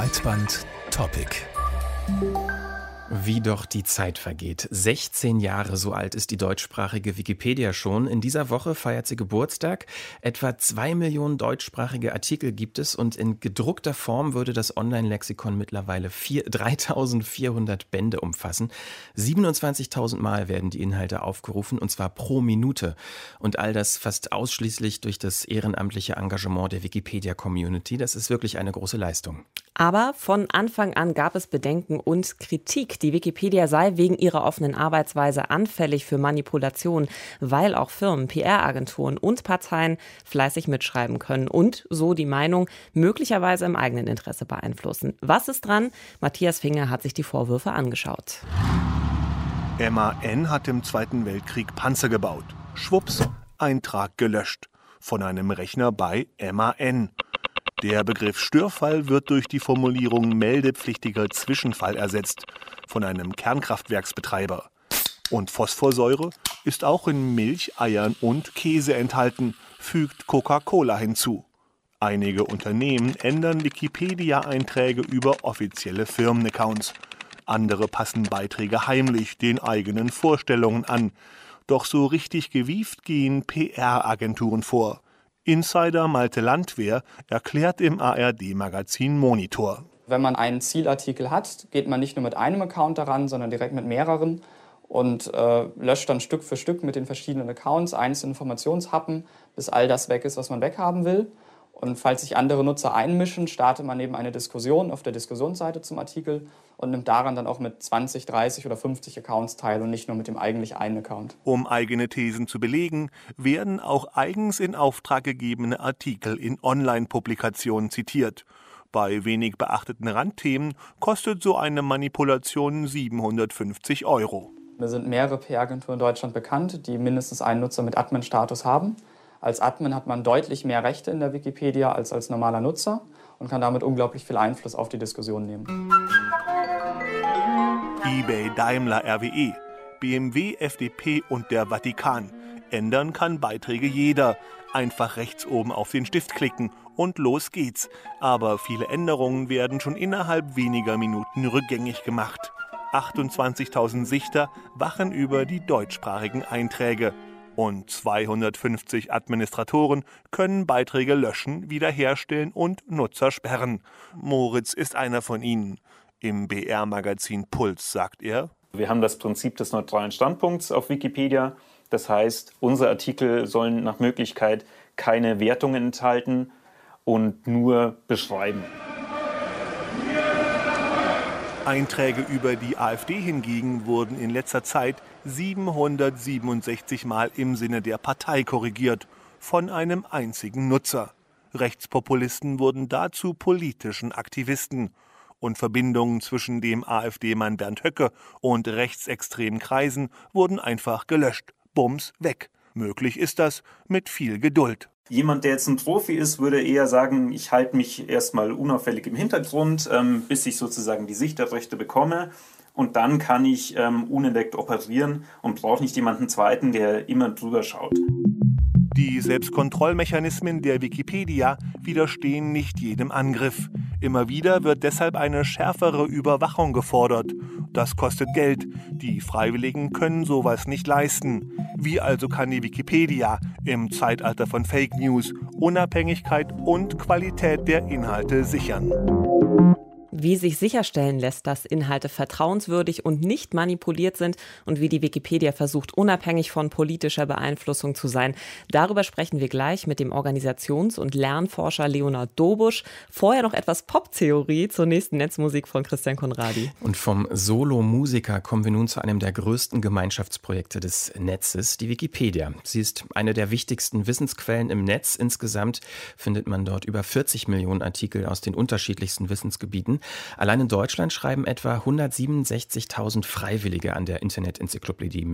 Breitband-Topic. Wie doch die Zeit vergeht. 16 Jahre so alt ist die deutschsprachige Wikipedia schon. In dieser Woche feiert sie Geburtstag. Etwa 2 Millionen deutschsprachige Artikel gibt es und in gedruckter Form würde das Online-Lexikon mittlerweile 3.400 Bände umfassen. 27.000 Mal werden die Inhalte aufgerufen und zwar pro Minute. Und all das fast ausschließlich durch das ehrenamtliche Engagement der Wikipedia-Community. Das ist wirklich eine große Leistung. Aber von Anfang an gab es Bedenken und Kritik. Die Wikipedia sei wegen ihrer offenen Arbeitsweise anfällig für Manipulation, weil auch Firmen, PR-Agenturen und Parteien fleißig mitschreiben können und so die Meinung möglicherweise im eigenen Interesse beeinflussen. Was ist dran? Matthias Finger hat sich die Vorwürfe angeschaut. MAN hat im Zweiten Weltkrieg Panzer gebaut. Schwupps, Eintrag gelöscht. Von einem Rechner bei MAN. Der Begriff Störfall wird durch die Formulierung meldepflichtiger Zwischenfall ersetzt, von einem Kernkraftwerksbetreiber. Und Phosphorsäure ist auch in Milch, Eiern und Käse enthalten, fügt Coca-Cola hinzu. Einige Unternehmen ändern Wikipedia-Einträge über offizielle Firmenaccounts. Andere passen Beiträge heimlich den eigenen Vorstellungen an. Doch so richtig gewieft gehen PR-Agenturen vor. Insider Malte Landwehr erklärt im ARD-Magazin Monitor. Wenn man einen Zielartikel hat, geht man nicht nur mit einem Account daran, sondern direkt mit mehreren und löscht dann Stück für Stück mit den verschiedenen Accounts einzelne Informationshappen, bis all das weg ist, was man weghaben will. Und falls sich andere Nutzer einmischen, startet man eben eine Diskussion auf der Diskussionsseite zum Artikel und nimmt daran dann auch mit 20, 30 oder 50 Accounts teil und nicht nur mit dem eigentlich einen Account. Um eigene Thesen zu belegen, werden auch eigens in Auftrag gegebene Artikel in Online-Publikationen zitiert. Bei wenig beachteten Randthemen kostet so eine Manipulation 750 €. Da sind mehrere PR-Agenturen in Deutschland bekannt, die mindestens einen Nutzer mit Admin-Status haben. Als Admin hat man deutlich mehr Rechte in der Wikipedia als normaler Nutzer und kann damit unglaublich viel Einfluss auf die Diskussion nehmen. eBay, Daimler, RWE, BMW, FDP und der Vatikan. Ändern kann Beiträge jeder. Einfach rechts oben auf den Stift klicken und los geht's. Aber viele Änderungen werden schon innerhalb weniger Minuten rückgängig gemacht. 28.000 Sichter wachen über die deutschsprachigen Einträge. Und 250 Administratoren können Beiträge löschen, wiederherstellen und Nutzer sperren. Moritz ist einer von ihnen. Im BR-Magazin Puls sagt er: Wir haben das Prinzip des neutralen Standpunkts auf Wikipedia. Das heißt, unsere Artikel sollen nach Möglichkeit keine Wertungen enthalten und nur beschreiben. Einträge über die AfD hingegen wurden in letzter Zeit 767 Mal im Sinne der Partei korrigiert, von einem einzigen Nutzer. Rechtspopulisten wurden dazu politischen Aktivisten. Und Verbindungen zwischen dem AfD-Mann Bernd Höcke und rechtsextremen Kreisen wurden einfach gelöscht. Bums, weg. Möglich ist das mit viel Geduld. Jemand, der jetzt ein Profi ist, würde eher sagen, ich halte mich erstmal unauffällig im Hintergrund, bis ich sozusagen die Sichterrechte bekomme. Und dann kann ich unentdeckt operieren und brauche nicht jemanden Zweiten, der immer drüber schaut. Die Selbstkontrollmechanismen der Wikipedia widerstehen nicht jedem Angriff. Immer wieder wird deshalb eine schärfere Überwachung gefordert. Das kostet Geld. Die Freiwilligen können sowas nicht leisten. Wie also kann die Wikipedia im Zeitalter von Fake News Unabhängigkeit und Qualität der Inhalte sichern? Wie sich sicherstellen lässt, dass Inhalte vertrauenswürdig und nicht manipuliert sind und wie die Wikipedia versucht, unabhängig von politischer Beeinflussung zu sein. Darüber sprechen wir gleich mit dem Organisations- und Lernforscher Leonard Dobusch. Vorher noch etwas Poptheorie zur nächsten Netzmusik von Christian Conradi. Und vom Solo-Musiker kommen wir nun zu einem der größten Gemeinschaftsprojekte des Netzes, die Wikipedia. Sie ist eine der wichtigsten Wissensquellen im Netz. Insgesamt findet man dort über 40 Millionen Artikel aus den unterschiedlichsten Wissensgebieten. Allein in Deutschland schreiben etwa 167.000 Freiwillige an der Internet-Enzyklopädie mit.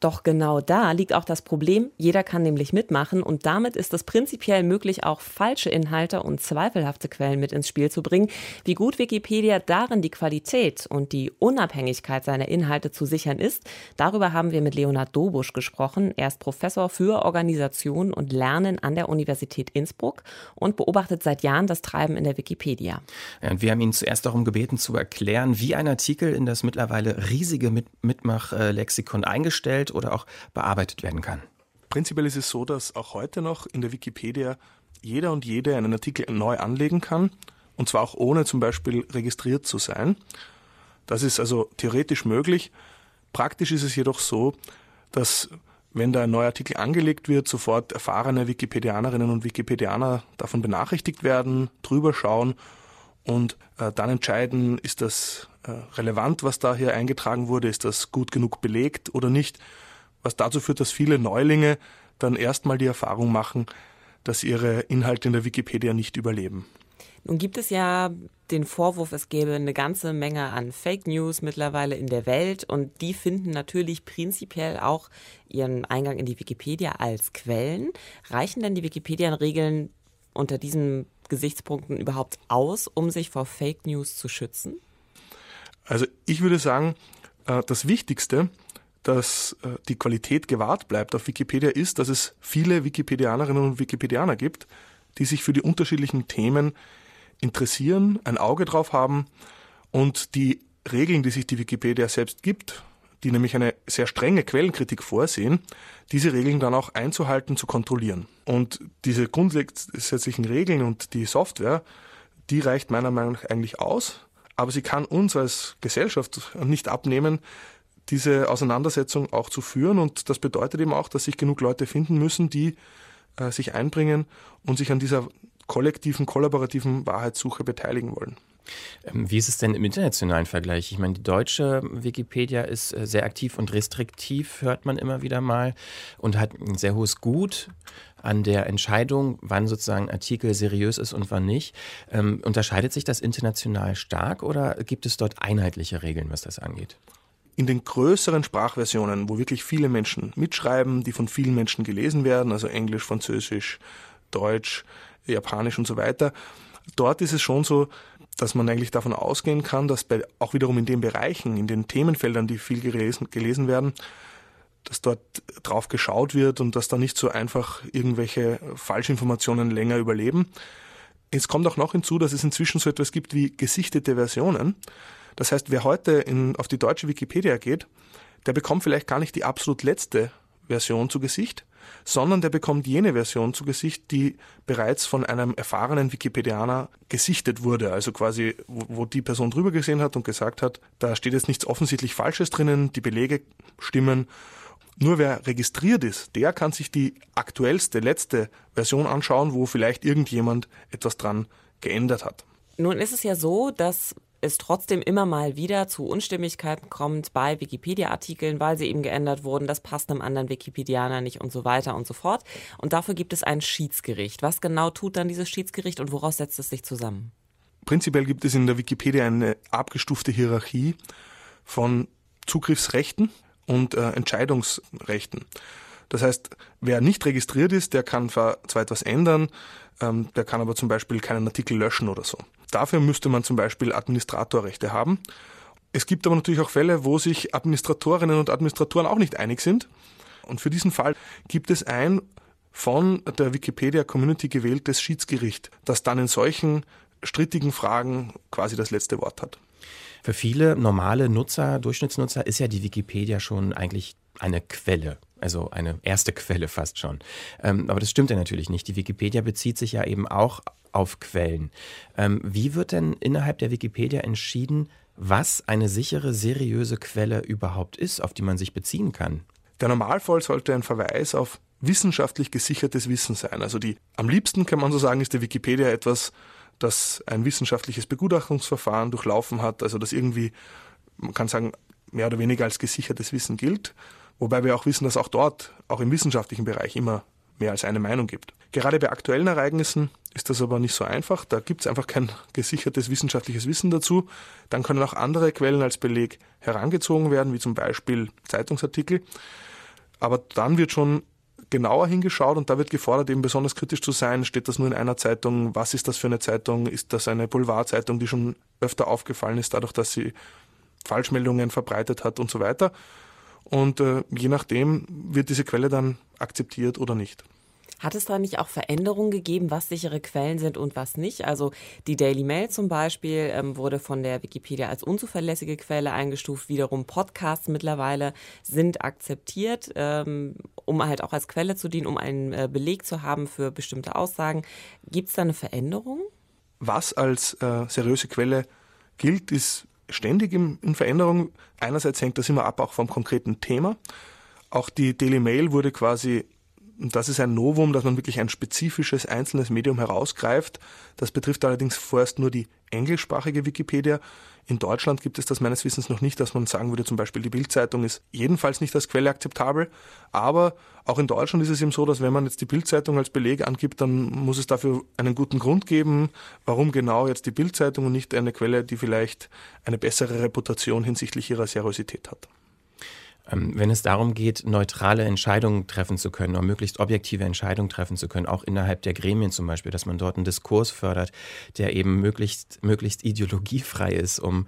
Doch genau da liegt auch das Problem, jeder kann nämlich mitmachen und damit ist es prinzipiell möglich, auch falsche Inhalte und zweifelhafte Quellen mit ins Spiel zu bringen. Wie gut Wikipedia darin die Qualität und die Unabhängigkeit seiner Inhalte zu sichern ist, darüber haben wir mit Leonhard Dobusch gesprochen. Er ist Professor für Organisation und Lernen an der Universität Innsbruck und beobachtet seit Jahren das Treiben in der Wikipedia. Ja, und wir haben ihn zuerst darum gebeten, zu erklären, wie ein Artikel in das mittlerweile riesige Mitmachlexikon eingestellt oder auch bearbeitet werden kann. Prinzipiell ist es so, dass auch heute noch in der Wikipedia jeder und jede einen Artikel neu anlegen kann, und zwar auch ohne zum Beispiel registriert zu sein. Das ist also theoretisch möglich. Praktisch ist es jedoch so, dass, wenn da ein neuer Artikel angelegt wird, sofort erfahrene Wikipedianerinnen und Wikipedianer davon benachrichtigt werden, drüber schauen und dann entscheiden, ist das relevant, was da hier eingetragen wurde, ist das gut genug belegt oder nicht, was dazu führt, dass viele Neulinge dann erstmal die Erfahrung machen, dass ihre Inhalte in der Wikipedia nicht überleben. Nun gibt es ja den Vorwurf, es gäbe eine ganze Menge an Fake News mittlerweile in der Welt und die finden natürlich prinzipiell auch ihren Eingang in die Wikipedia als Quellen. Reichen denn die Wikipedia-Regeln unter diesen Gesichtspunkten überhaupt aus, um sich vor Fake News zu schützen? Also ich würde sagen, das Wichtigste, dass die Qualität gewahrt bleibt auf Wikipedia, ist, dass es viele Wikipedianerinnen und Wikipedianer gibt, die sich für die unterschiedlichen Themen interessieren, ein Auge drauf haben und die Regeln, die sich die Wikipedia selbst gibt, die nämlich eine sehr strenge Quellenkritik vorsehen, diese Regeln dann auch einzuhalten, zu kontrollieren. Und diese grundsätzlichen Regeln und die Software, die reicht meiner Meinung nach eigentlich aus, aber sie kann uns als Gesellschaft nicht abnehmen, diese Auseinandersetzung auch zu führen, und das bedeutet eben auch, dass sich genug Leute finden müssen, die sich einbringen und sich an dieser kollektiven, kollaborativen Wahrheitssuche beteiligen wollen. Wie ist es denn im internationalen Vergleich? Ich meine, die deutsche Wikipedia ist sehr aktiv und restriktiv, hört man immer wieder mal, und hat ein sehr hohes Gut an der Entscheidung, wann sozusagen ein Artikel seriös ist und wann nicht. Unterscheidet sich das international stark oder gibt es dort einheitliche Regeln, was das angeht? In den größeren Sprachversionen, wo wirklich viele Menschen mitschreiben, die von vielen Menschen gelesen werden, also Englisch, Französisch, Deutsch, Japanisch und so weiter, dort ist es schon so, dass man eigentlich davon ausgehen kann, dass auch wiederum in den Bereichen, in den Themenfeldern, die viel gelesen werden, dass dort drauf geschaut wird und dass da nicht so einfach irgendwelche Falschinformationen länger überleben. Es kommt auch noch hinzu, dass es inzwischen so etwas gibt wie gesichtete Versionen. Das heißt, wer heute auf die deutsche Wikipedia geht, der bekommt vielleicht gar nicht die absolut letzte Version zu Gesicht, sondern der bekommt jene Version zu Gesicht, die bereits von einem erfahrenen Wikipedianer gesichtet wurde. Also quasi, wo die Person drüber gesehen hat und gesagt hat, da steht jetzt nichts offensichtlich Falsches drinnen, die Belege stimmen. Nur wer registriert ist, der kann sich die aktuellste, letzte Version anschauen, wo vielleicht irgendjemand etwas dran geändert hat. Nun ist es ja so, dass es trotzdem immer mal wieder zu Unstimmigkeiten kommt bei Wikipedia-Artikeln, weil sie eben geändert wurden, das passt einem anderen Wikipedianer nicht und so weiter und so fort. Und dafür gibt es ein Schiedsgericht. Was genau tut dann dieses Schiedsgericht und woraus setzt es sich zusammen? Prinzipiell gibt es in der Wikipedia eine abgestufte Hierarchie von Zugriffsrechten und Entscheidungsrechten. Das heißt, wer nicht registriert ist, der kann zwar etwas ändern, der kann aber zum Beispiel keinen Artikel löschen oder so. Dafür müsste man zum Beispiel Administratorrechte haben. Es gibt aber natürlich auch Fälle, wo sich Administratorinnen und Administratoren auch nicht einig sind. Und für diesen Fall gibt es ein von der Wikipedia-Community gewähltes Schiedsgericht, das dann in solchen strittigen Fragen quasi das letzte Wort hat. Für viele normale Nutzer, Durchschnittsnutzer, ist ja die Wikipedia schon eigentlich eine Quelle. Also eine erste Quelle fast schon. Aber das stimmt ja natürlich nicht. Die Wikipedia bezieht sich ja eben auch auf Quellen. Wie wird denn innerhalb der Wikipedia entschieden, was eine sichere, seriöse Quelle überhaupt ist, auf die man sich beziehen kann? Der Normalfall sollte ein Verweis auf wissenschaftlich gesichertes Wissen sein. Also am liebsten, kann man so sagen, ist die Wikipedia etwas, das ein wissenschaftliches Begutachtungsverfahren durchlaufen hat, also das irgendwie, man kann sagen, mehr oder weniger als gesichertes Wissen gilt. Wobei wir auch wissen, dass auch dort, auch im wissenschaftlichen Bereich, immer mehr als eine Meinung gibt. Gerade bei aktuellen Ereignissen ist das aber nicht so einfach. Da gibt es einfach kein gesichertes wissenschaftliches Wissen dazu. Dann können auch andere Quellen als Beleg herangezogen werden, wie zum Beispiel Zeitungsartikel. Aber dann wird schon genauer hingeschaut und da wird gefordert, eben besonders kritisch zu sein. Steht das nur in einer Zeitung? Was ist das für eine Zeitung? Ist das eine Boulevardzeitung, die schon öfter aufgefallen ist, dadurch, dass sie Falschmeldungen verbreitet hat und so weiter? Und je nachdem wird diese Quelle dann akzeptiert oder nicht. Hat es da nicht auch Veränderungen gegeben, was sichere Quellen sind und was nicht? Also die Daily Mail zum Beispiel wurde von der Wikipedia als unzuverlässige Quelle eingestuft. Wiederum Podcasts mittlerweile sind akzeptiert, um halt auch als Quelle zu dienen, um einen Beleg zu haben für bestimmte Aussagen. Gibt es da eine Veränderung? Was als seriöse Quelle gilt, ist ständig in Veränderung. Einerseits hängt das immer ab auch vom konkreten Thema. Auch die Daily Mail wurde quasi, und das ist ein Novum, dass man wirklich ein spezifisches einzelnes Medium herausgreift. Das betrifft allerdings vorerst nur die englischsprachige Wikipedia. In Deutschland gibt es das meines Wissens noch nicht, dass man sagen würde, zum Beispiel die Bild-Zeitung ist jedenfalls nicht als Quelle akzeptabel. Aber auch in Deutschland ist es eben so, dass wenn man jetzt die Bild-Zeitung als Beleg angibt, dann muss es dafür einen guten Grund geben, warum genau jetzt die Bild-Zeitung und nicht eine Quelle, die vielleicht eine bessere Reputation hinsichtlich ihrer Seriosität hat. Wenn es darum geht, neutrale Entscheidungen treffen zu können oder möglichst objektive Entscheidungen treffen zu können, auch innerhalb der Gremien zum Beispiel, dass man dort einen Diskurs fördert, der eben möglichst ideologiefrei ist, um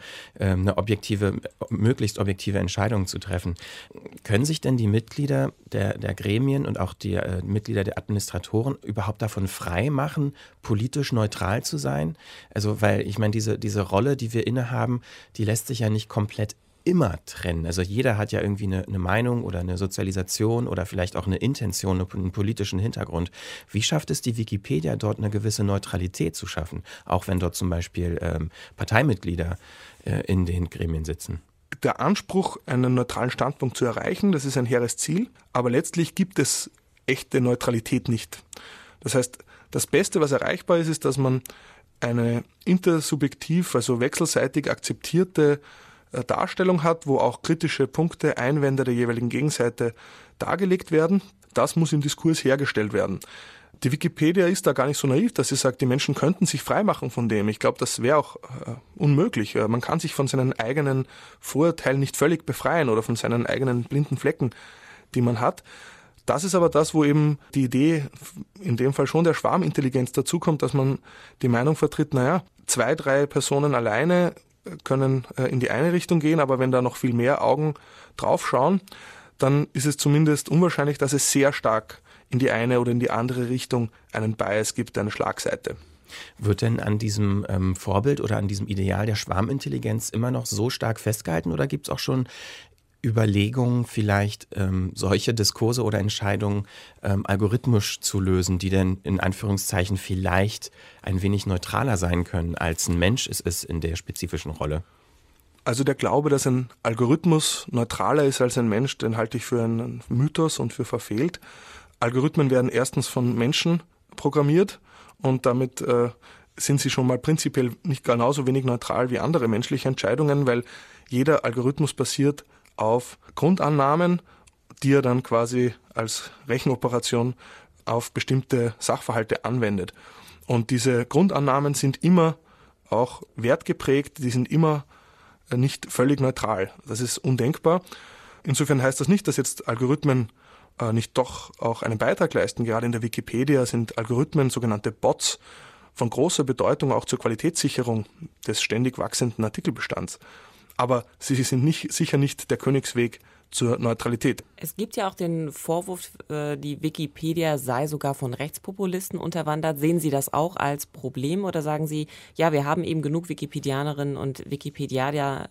möglichst objektive Entscheidungen zu treffen. Können sich denn die Mitglieder der Gremien und auch die Mitglieder der Administratoren überhaupt davon frei machen, politisch neutral zu sein? Also, weil ich meine, diese Rolle, die wir innehaben, die lässt sich ja nicht komplett immer trennen. Also jeder hat ja irgendwie eine Meinung oder eine Sozialisation oder vielleicht auch eine Intention, einen politischen Hintergrund. Wie schafft es die Wikipedia, dort eine gewisse Neutralität zu schaffen, auch wenn dort zum Beispiel Parteimitglieder in den Gremien sitzen? Der Anspruch, einen neutralen Standpunkt zu erreichen, das ist ein hehres Ziel, aber letztlich gibt es echte Neutralität nicht. Das heißt, das Beste, was erreichbar ist, ist, dass man eine intersubjektiv, also wechselseitig akzeptierte Darstellung hat, wo auch kritische Punkte, Einwände der jeweiligen Gegenseite dargelegt werden. Das muss im Diskurs hergestellt werden. Die Wikipedia ist da gar nicht so naiv, dass sie sagt, die Menschen könnten sich freimachen von dem. Ich glaube, das wäre auch unmöglich. Man kann sich von seinen eigenen Vorurteilen nicht völlig befreien oder von seinen eigenen blinden Flecken, die man hat. Das ist aber das, wo eben die Idee, in dem Fall schon der Schwarmintelligenz dazukommt, dass man die Meinung vertritt, 2, 3 Personen alleine können in die eine Richtung gehen, aber wenn da noch viel mehr Augen drauf schauen, dann ist es zumindest unwahrscheinlich, dass es sehr stark in die eine oder in die andere Richtung einen Bias gibt, eine Schlagseite. Wird denn an diesem Vorbild oder an diesem Ideal der Schwarmintelligenz immer noch so stark festgehalten oder gibt es auch schon Überlegungen, vielleicht solche Diskurse oder Entscheidungen algorithmisch zu lösen, die denn in Anführungszeichen vielleicht ein wenig neutraler sein können, als ein Mensch es ist in der spezifischen Rolle? Also der Glaube, dass ein Algorithmus neutraler ist als ein Mensch, den halte ich für einen Mythos und für verfehlt. Algorithmen werden erstens von Menschen programmiert und damit sind sie schon mal prinzipiell nicht genauso wenig neutral wie andere menschliche Entscheidungen, weil jeder Algorithmus basiert auf Grundannahmen, die er dann quasi als Rechenoperation auf bestimmte Sachverhalte anwendet. Und diese Grundannahmen sind immer auch wertgeprägt, die sind immer nicht völlig neutral. Das ist undenkbar. Insofern heißt das nicht, dass jetzt Algorithmen nicht doch auch einen Beitrag leisten. Gerade in der Wikipedia sind Algorithmen, sogenannte Bots, von großer Bedeutung auch zur Qualitätssicherung des ständig wachsenden Artikelbestands. Aber sie sind sicher nicht der Königsweg zur Neutralität. Es gibt ja auch den Vorwurf, die Wikipedia sei sogar von Rechtspopulisten unterwandert. Sehen Sie das auch als Problem oder sagen Sie, ja, wir haben eben genug Wikipedianerinnen und Wikipedianer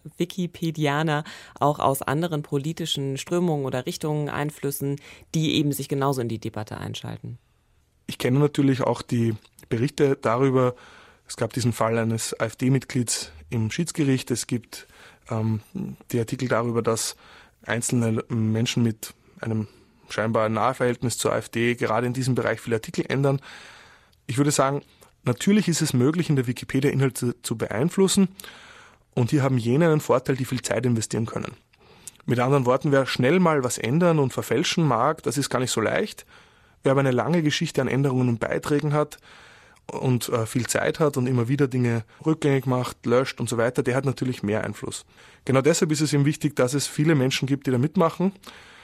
auch aus anderen politischen Strömungen oder Richtungen, Einflüssen, die eben sich genauso in die Debatte einschalten? Ich kenne natürlich auch die Berichte darüber. Es gab diesen Fall eines AfD-Mitglieds im Schiedsgericht. Es gibt die Artikel darüber, dass einzelne Menschen mit einem scheinbar Nahverhältnis zur AfD gerade in diesem Bereich viele Artikel ändern. Ich würde sagen, natürlich ist es möglich, in der Wikipedia Inhalte zu beeinflussen und hier haben jene einen Vorteil, die viel Zeit investieren können. Mit anderen Worten, wer schnell mal was ändern und verfälschen mag, das ist gar nicht so leicht. Wer aber eine lange Geschichte an Änderungen und Beiträgen hat und viel Zeit hat und immer wieder Dinge rückgängig macht, löscht und so weiter, der hat natürlich mehr Einfluss. Genau deshalb ist es eben wichtig, dass es viele Menschen gibt, die da mitmachen.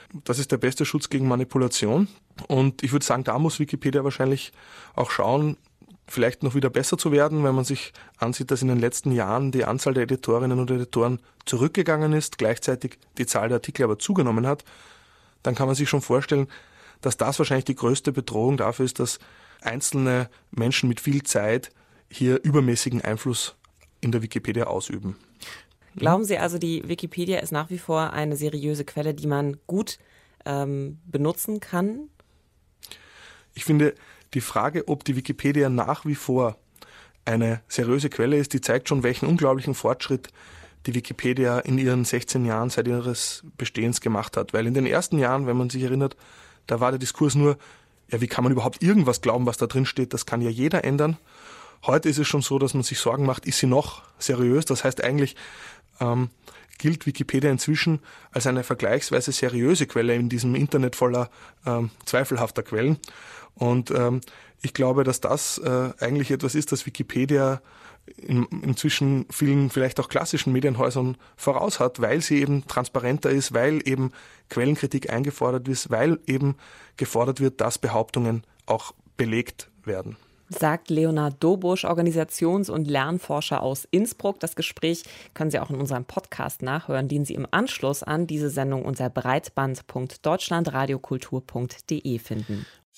Das ist der beste Schutz gegen Manipulation. Und ich würde sagen, da muss Wikipedia wahrscheinlich auch schauen, vielleicht noch wieder besser zu werden, wenn man sich ansieht, dass in den letzten Jahren die Anzahl der Editorinnen und Editoren zurückgegangen ist, gleichzeitig die Zahl der Artikel aber zugenommen hat. Dann kann man sich schon vorstellen, dass das wahrscheinlich die größte Bedrohung dafür ist, dass einzelne Menschen mit viel Zeit hier übermäßigen Einfluss in der Wikipedia ausüben. Glauben Sie also, die Wikipedia ist nach wie vor eine seriöse Quelle, die man gut benutzen kann? Ich finde, die Frage, ob die Wikipedia nach wie vor eine seriöse Quelle ist, die zeigt schon, welchen unglaublichen Fortschritt die Wikipedia in ihren 16 Jahren seit ihres Bestehens gemacht hat. Weil in den ersten Jahren, wenn man sich erinnert, da war der Diskurs nur, ja, wie kann man überhaupt irgendwas glauben, was da drin steht? Das kann ja jeder ändern. Heute ist es schon so, dass man sich Sorgen macht, ist sie noch seriös? Das heißt eigentlich, gilt Wikipedia inzwischen als eine vergleichsweise seriöse Quelle in diesem Internet voller zweifelhafter Quellen. Und ich glaube, dass das eigentlich etwas ist, das Wikipedia inzwischen vielen vielleicht auch klassischen Medienhäusern voraus hat, weil sie eben transparenter ist, weil eben Quellenkritik eingefordert ist, weil eben gefordert wird, dass Behauptungen auch belegt werden. Sagt Leonard Dobusch, Organisations- und Lernforscher aus Innsbruck. Das Gespräch können Sie auch in unserem Podcast nachhören, den Sie im Anschluss an diese Sendung unter breitband.deutschlandradiokultur.de finden.